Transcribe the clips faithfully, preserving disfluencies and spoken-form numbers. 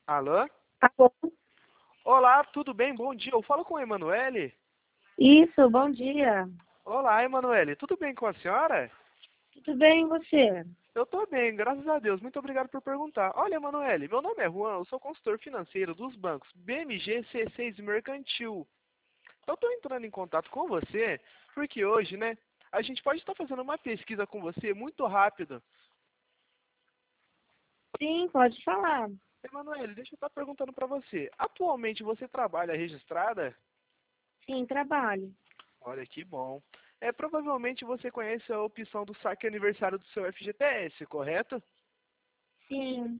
Alô? Alô? Olá, tudo bem? Bom dia. Eu falo com a Emanuele. Isso, bom dia. Olá, Emanuele. Tudo bem com a senhora? Tudo bem, e você? Eu tô bem, graças a Deus. Muito obrigado por perguntar. Olha, Emanuele, meu nome é Juan, eu sou consultor financeiro dos bancos B M G, C seis e Mercantil. Eu tô entrando em contato com você porque hoje, né, a gente pode estar fazendo uma pesquisa com você muito rápido. Sim, pode falar. Emanuele, deixa eu estar perguntando para você. Atualmente você trabalha registrada? Sim, trabalho. Olha que bom. É, provavelmente você conhece a opção do saque aniversário do seu F G T S, correto? Sim.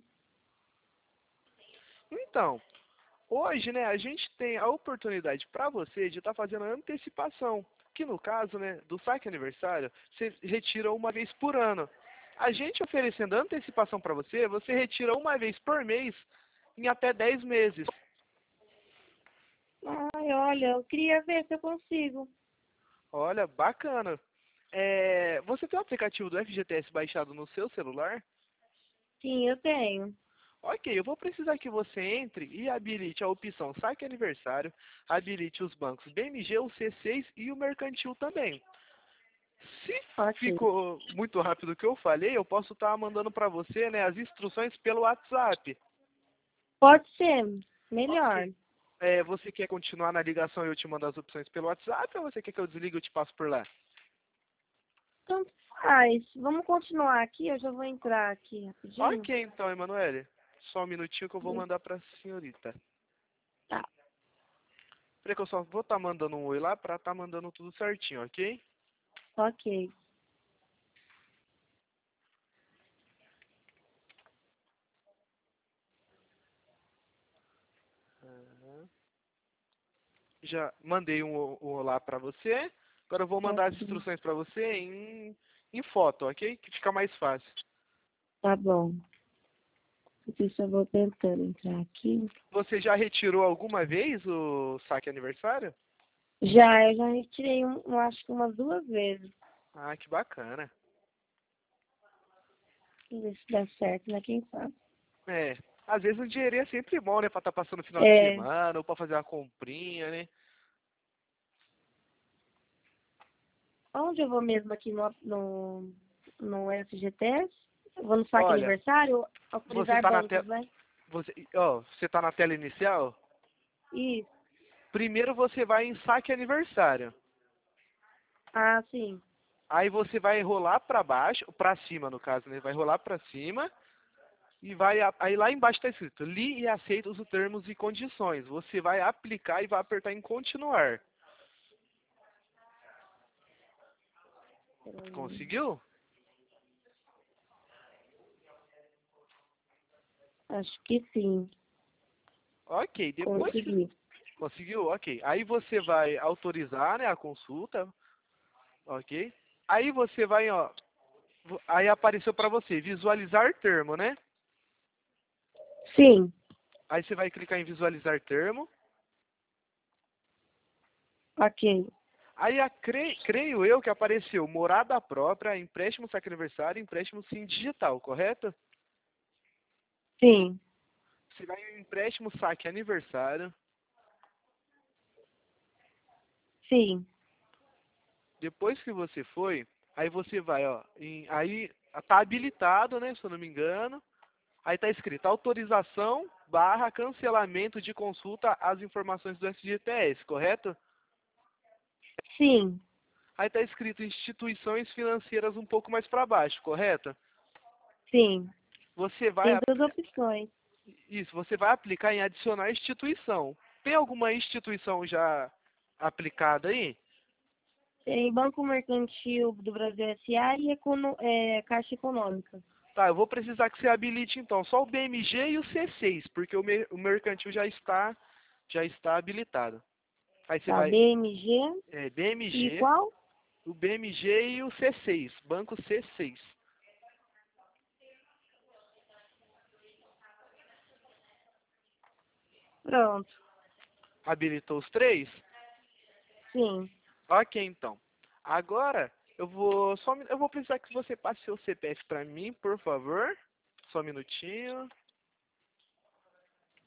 Então, hoje, né, a gente tem a oportunidade para você de estar fazendo a antecipação, que no caso, né, do saque aniversário, você retira uma vez por ano. A gente oferecendo antecipação para você, você retira uma vez por mês em até dez meses. Ai, olha, eu queria ver se eu consigo. Olha, bacana. É, você tem o aplicativo do F G T S baixado no seu celular? Sim, eu tenho. Ok, eu vou precisar que você entre e habilite a opção saque aniversário, habilite os bancos B M G, o C seis e o mercantil também. Se Ok. ficou muito rápido o que eu falei, eu posso estar mandando para você, né, as instruções pelo WhatsApp. Pode ser. Melhor. Ok. É, você quer continuar na ligação e eu te mando as opções pelo WhatsApp ou você quer que eu desligue e eu te passo por lá? Tanto faz. Vamos continuar aqui, eu já vou entrar aqui rapidinho. Ok, então, Emanuele. Só um minutinho que eu vou mandar para a senhorita. Tá, Peraí que eu só vou estar mandando um oi lá para estar mandando tudo certinho, ok? ok. Já mandei um, um olá para você. Agora eu vou mandar as Ok. instruções para você em, em foto, ok? Que fica mais fácil. Tá bom. Deixa eu vou tentando entrar aqui. Você já retirou alguma vez o saque aniversário? Já, eu já retirei um, eu acho que umas duas vezes. Ah, que bacana. Vamos ver se dá certo, né? Quem sabe? É, às vezes um dinheirinho é sempre bom, né? Pra estar passando o final de É. semana ou pra fazer uma comprinha, né? Onde eu vou mesmo aqui no, no, no F G T S? Eu vou no saque Olha, aniversário, você autorizar tá na bancos, tela. né? Você, ó, você tá na tela inicial? Isso. Primeiro você vai em saque aniversário. Ah, sim. Aí você vai rolar para baixo, para cima no caso, né? Vai rolar para cima e vai a- aí lá embaixo está escrito: li e aceita os termos e condições. Você vai aplicar e vai apertar em continuar. Peraí. Conseguiu? Acho que sim. Ok. Depois que Consegui. conseguiu, ok. Aí você vai autorizar, né, a consulta, ok. Aí você vai, ó, vo- aí apareceu para você visualizar termo, né? Sim. Aí você vai clicar em visualizar termo. Ok. Aí a, cre- creio eu que apareceu morada própria, empréstimo saque aniversário, empréstimo sim digital, correto? Sim. Você vai em empréstimo saque aniversário. Sim. Depois que você foi, aí você vai, ó, em, aí tá habilitado, né, se eu não me engano. Aí tá escrito autorização barra cancelamento de consulta às informações do S G T S, correto? Sim. Aí tá escrito instituições financeiras um pouco mais para baixo, correto? Sim. Você vai Tem ap- duas opções. isso, você vai aplicar em adicionar instituição. Tem alguma instituição já aplicada aí? Tem Banco Mercantil do Brasil S A e Econo é, Caixa Econômica. Tá, eu vou precisar que você habilite então só o B M G e o C seis, porque o, mer- o mercantil já está já está habilitado. Aí você Tá, vai B M G é, e B M G, qual? o B M G e o C seis, banco C seis. Pronto. Habilitou os três? Sim. Ok, então. Agora eu vou só eu vou precisar que você passe seu C P F para mim, por favor. Só um minutinho.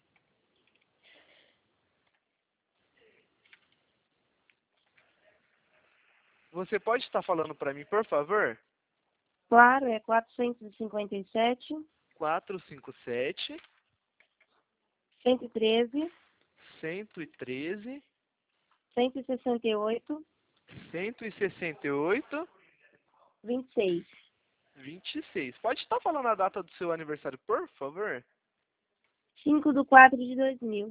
Você pode estar falando para mim, por favor? Claro, é quatrocentos e cinquenta e sete, quatro cinco sete, cento e treze, cento e treze, cento e sessenta e oito, cento e sessenta e oito, vinte e seis. vinte e seis. Pode estar falando a data do seu aniversário, por favor? cinco de quatro de dois mil.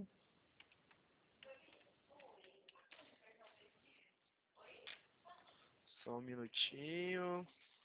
Só um minutinho.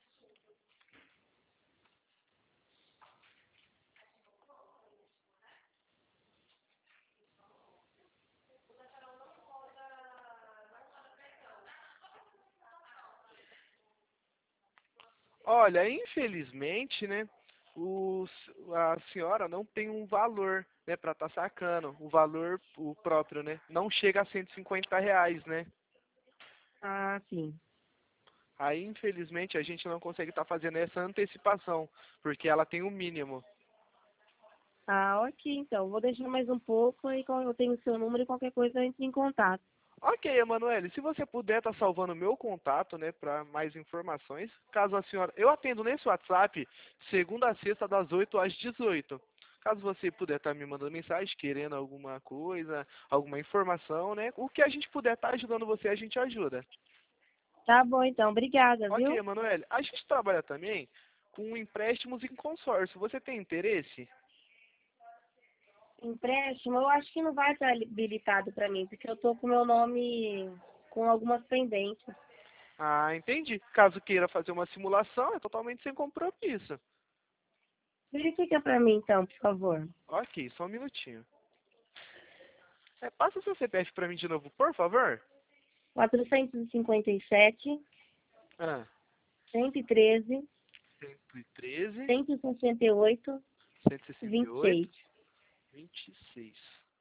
Olha, infelizmente, né, o, a senhora não tem um valor, né, para estar sacando. O valor, o próprio, né, não chega a cento e cinquenta reais, né? Ah, sim. Aí, infelizmente, a gente não consegue estar fazendo essa antecipação, porque ela tem o mínimo. Ah, ok, então. Vou deixar mais um pouco e eu tenho o seu número e qualquer coisa eu entro em contato. Ok, Emanuele, se você puder estar salvando o meu contato, né, para mais informações, caso a senhora... Eu atendo nesse WhatsApp, segunda a sexta, das oito às dezoito. Caso você puder estar me mandando mensagem, querendo alguma coisa, alguma informação, né, o que a gente puder estar ajudando você, a gente ajuda. Tá bom, então. Obrigada, Ok, viu? Emanuele, a gente trabalha também com empréstimos em consórcio. Você tem interesse? Empréstimo, eu acho que não vai estar habilitado para mim, porque eu tô com meu nome com algumas pendências. Ah, entendi. Caso queira fazer uma simulação, é totalmente sem compromisso. Verifica para mim, então, por favor. Ok, só um minutinho. É, passa o seu C P F para mim de novo, por favor. quatrocentos e cinquenta e sete, Ah, cento e treze, cento e treze, cento e sessenta e oito, cento e sessenta e vinte e oito, seis. vinte e seis.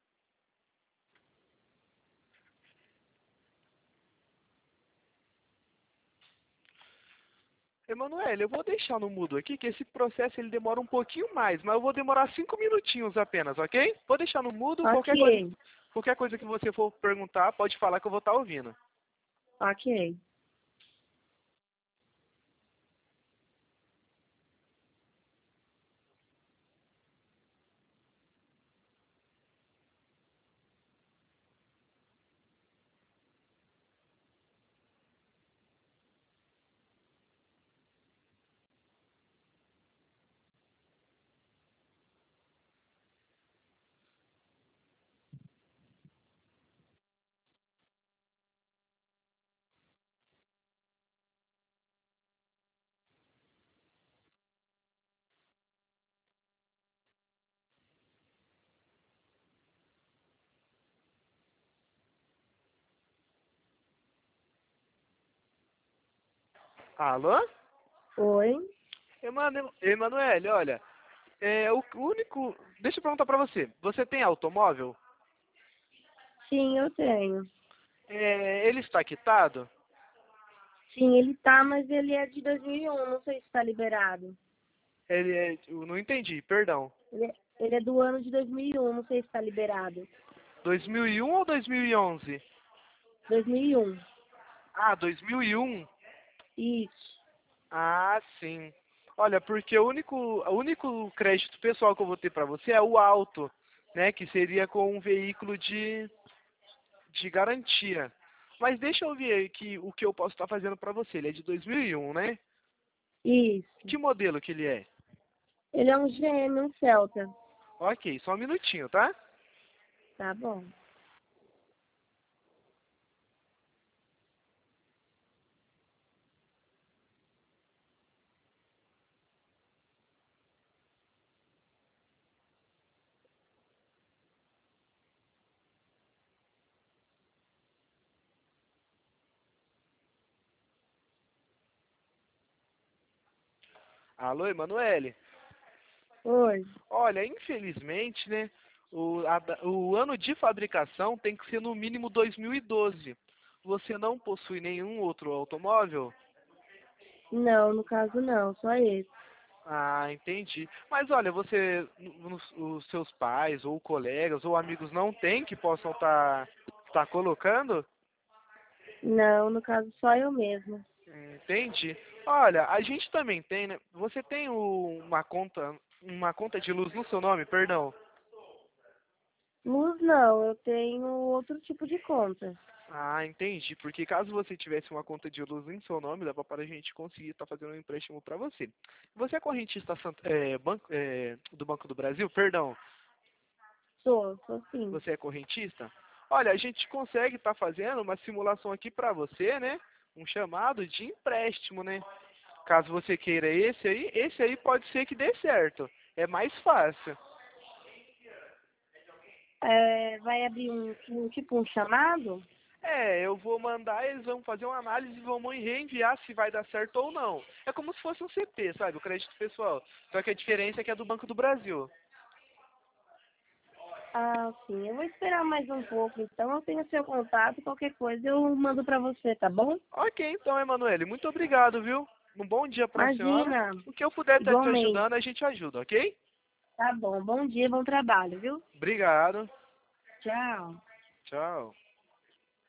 Emanuele, eu vou deixar no mudo aqui, que esse processo ele demora um pouquinho mais, mas eu vou demorar cinco minutinhos apenas, ok? Vou deixar no mudo, qualquer coisa, Ok, qualquer coisa que você for perguntar, pode falar que eu vou estar ouvindo. ok. Alô? Oi? Emanu- Emanuele, olha, é o único... Deixa eu perguntar para você, você tem automóvel? Sim, eu tenho. É, ele está quitado? Sim, ele tá, mas ele é de dois mil e um, não sei se está liberado. Ele é... Eu não entendi, perdão. Ele é, ele é do ano de dois mil e um, não sei se está liberado. dois mil e um ou dois mil e onze? dois mil e um. Ah, dois mil e um? Isso. Ah, sim. Olha, porque o único, o único crédito pessoal que eu vou ter para você é o auto, né? Que seria com um veículo de, de garantia. Mas deixa eu ver aqui o que eu posso estar fazendo para você. Ele é de dois mil e um, né? Isso. Que modelo que ele é? Ele é um G M, um Celta. Ok, só um minutinho, tá? Tá bom. Alô, Emanuele? Oi. Olha, infelizmente, né? O, a da- o ano de fabricação tem que ser no mínimo dois mil e doze. Você não possui nenhum outro automóvel? Não, no caso não, só esse. Ah, entendi. Mas olha, você, nos- os seus pais, ou colegas, ou amigos não têm que possam estar tá, tá colocando? Não, no caso só eu mesma. Entendi. Olha, a gente também tem, né? Você tem o- uma conta, uma conta de luz no seu nome, perdão. Luz não, eu tenho outro tipo de conta. Ah, entendi. Porque caso você tivesse uma conta de luz em seu nome, dava para a gente conseguir estar fazendo um empréstimo para você. Você é correntista Sant- é, banco- é, do Banco do Brasil? Perdão. Sou, sou sim. Você é correntista? Olha, a gente consegue estar fazendo uma simulação aqui para você, né? Um chamado de empréstimo, né? Caso você queira esse aí, esse aí pode ser que dê certo. É mais fácil. É, vai abrir um, um tipo um chamado? É, eu vou mandar, eles vão fazer uma análise e vão me reenviar se vai dar certo ou não. É como se fosse um C P, sabe? O crédito pessoal. Só que a diferença é que é do Banco do Brasil. Ah, sim. Eu vou esperar mais um pouco, então eu tenho seu contato, qualquer coisa eu mando pra você, tá bom? Ok, então, Emanuele, muito obrigado, viu? Um bom dia para a senhora. Imagina, O que eu puder estar te igualmente. ajudando, a gente ajuda, ok? Tá bom. Bom dia, bom trabalho, viu? Obrigado. Tchau. Tchau.